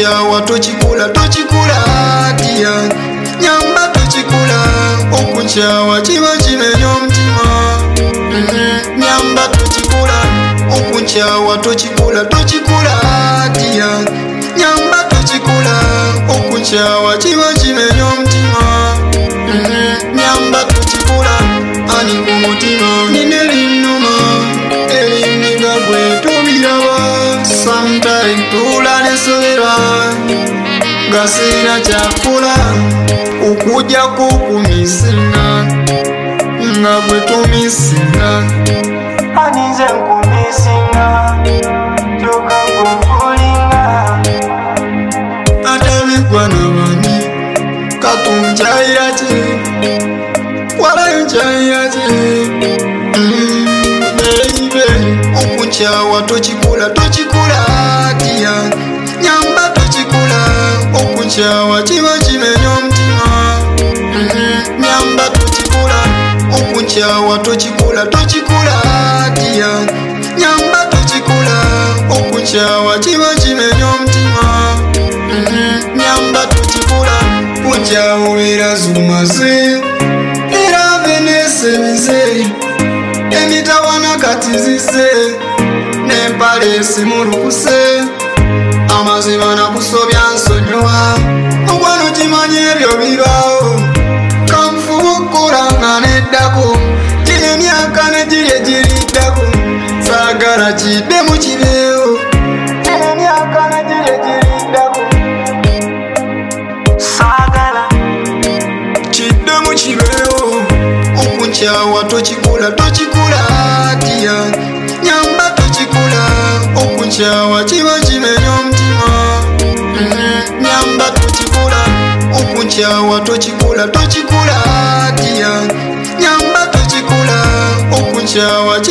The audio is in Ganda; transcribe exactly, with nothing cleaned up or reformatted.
okunkyawa tokikola tokikola atya nyamba tokikola okunkyawa kiba kimenya omutima nyamba tokikola okunkyawa tokikola tokikola atya nyamba tokikola okunkyawa kiba kimenya omutima nyamba tokikola ani ku mutima nina linnuma erinniga gwe tobiraba sometime tula nesobera nga sirina kyakola okujjako okumisinga nga gwe tomisinga aninze nkumisinga kyokka nkukulinga atabigwa nabani katunjayira ki walayo njayira ki okunkyawa tokikola tokikola atya nyamba tokikola okunkyawa kiba kimenya omutima nyamba tokikola okunkyawa tokikola tokikola atya nyamba tokikola okunkyawa kiba kimenya omutima nyamba tokikola kunkyawa obeera zumaze era venesemize emitawana katizize n'empale esimulukuse amazima nakusobya nsonyiwa ogwano kimanye ebyo bibaawo kanfuba okukola nga neddako giri emyaka negiri egiriddako saagala kiddemu kibeewo giri emyaka negiri egiriddako saagala kiddemu kibeewo okunkyawa tokikola tokikola atya nyamba tokikola okunkyawa kiba kimenya omutima nyamba tokikola okunkyawa tokikola tokikola atya nyamba tokikola okunkyawa